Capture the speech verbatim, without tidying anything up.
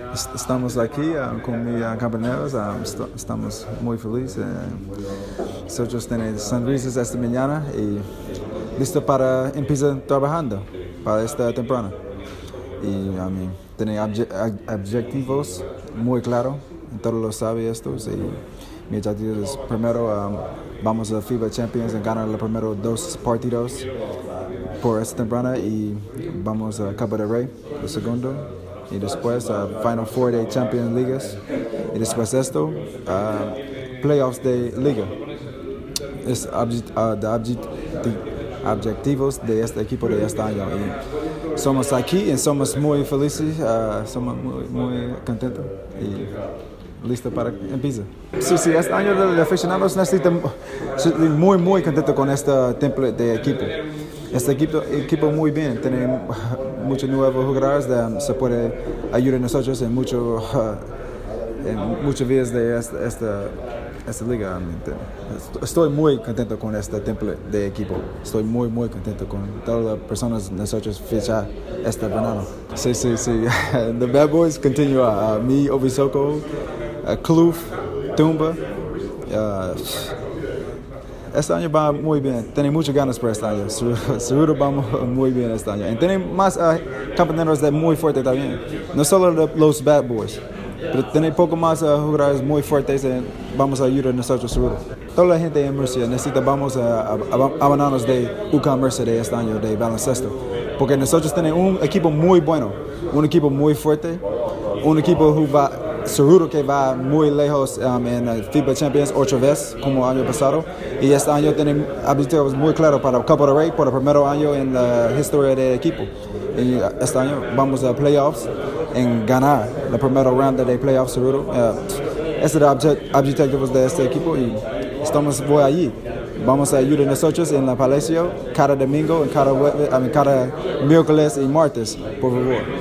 est- estamos aquí uh, con mis uh, compañeros, um, est- estamos muy felices. Uh, nosotros tenemos sonrisas esta mañana y listo para empezar trabajando para esta temporada. Y I mean, tenemos obje- ob- objetivos muy claros, todos lo saben estos. Y mi objetivo es primero um, vamos a FIBA Champions y ganar los primeros dos partidos por esta temporada y vamos a Copa del Rey, el segundo, y después a Final Four de Champions Leagues y después esto, uh, playoffs de Liga. Es obje- uh, de obje- de objetivos de este equipo de este año. Y somos aquí y somos muy felices, uh, somos muy, muy contentos y listos para empezar. Sí, sí, este año de aficionados necesitan estoy muy, muy contento con este template de equipo. Este equipo, equipo muy bien, tiene muchos nuevos jugadores, de, se puede ayudar a nosotros en mucho, uh, en muchas vías de esta, esta, esta liga. Estoy muy contento con este template de equipo. Estoy muy, muy contento con todas las personas nosotros fichar este verano. Sí, sí, sí. The Bad Boys continúa. Uh, mi, Obisoko, uh, Kloof, Tumba. Uh, Este año va muy bien, tenemos muchas ganas para este año, seguro vamos muy bien este año. Y tenemos más uh, compañeros de muy fuertes también, no solo de los Bad Boys, pero tenemos poco más uh, jugadores muy fuertes y vamos a ayudar a nosotros seguro. Toda la gente en Murcia necesita vamos a, a, a abandonarnos de U C A M Murcia de este año de baloncesto, porque nosotros tenemos un equipo muy bueno, un equipo muy fuerte, un equipo que va seguro que va muy lejos um, en el FIBA Champions ocho veces como el año pasado y este año tenemos objetivos muy claros para el Copa del Rey por el primer año en la historia del equipo y este año vamos a playoffs en ganar la primera ronda de playoffs seguro. Uh, ese es el objetivo de este equipo y estamos voy allí. Vamos a ayudar a nosotros en la Palacio cada domingo, cada, cada miércoles y martes, por favor.